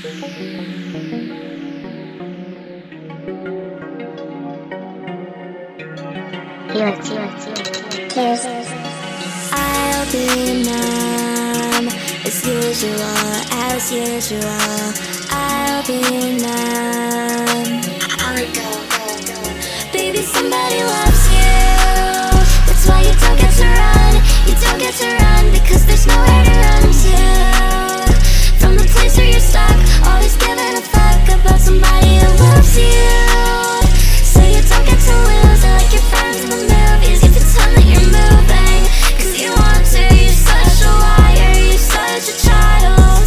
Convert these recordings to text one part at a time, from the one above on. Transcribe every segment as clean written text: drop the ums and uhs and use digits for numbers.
I'll be numb as usual. I'll be numb. Baby, somebody loves you. That's why you don't get to run. You don't get to run because there's nowhere to run to. From the place where you're stuck, always giving a fuck about somebody who loves you. So you don't get to lose it like your friends in the movies. You pretend that you're moving cause you want to. You're such a liar, you're such a child.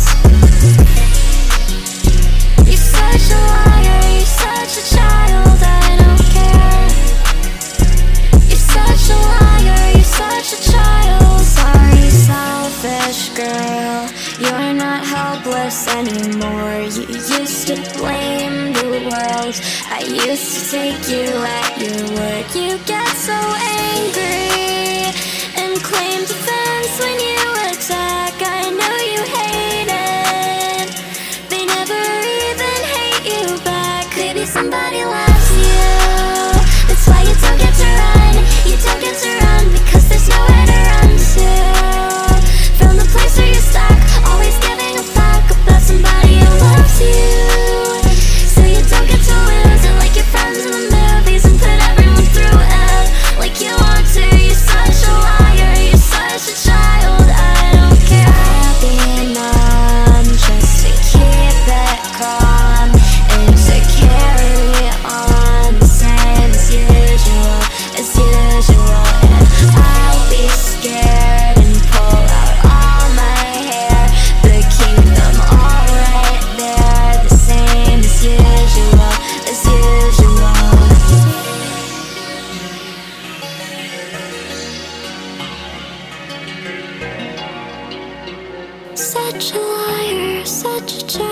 You're such a liar, you're such a child. I don't care. You're such a liar, you're such a child. Sorry, selfish girl, you're not helpless anymore. You used to blame the world. I used to take you at your word. You get so angry and claim defense when you attack. I know you hate it. They never even hate you back. Maybe somebody loves you. That's why you don't get to run. You don't get to run because there's nowhere to run to. From the place where you're stuck, always giving a fuck about somebody who loves you. So you don't get to lose it like your friends in the movies and put everyone through hell like you want to. You're such a liar, you're such a child. I don't care. I'll be numb just to keep it calm and to carry on the same as usual, as usual. And I'll be scared and pull out all my hair, but keep them all right there, the same as usual, as usual. Such a liar, such a child.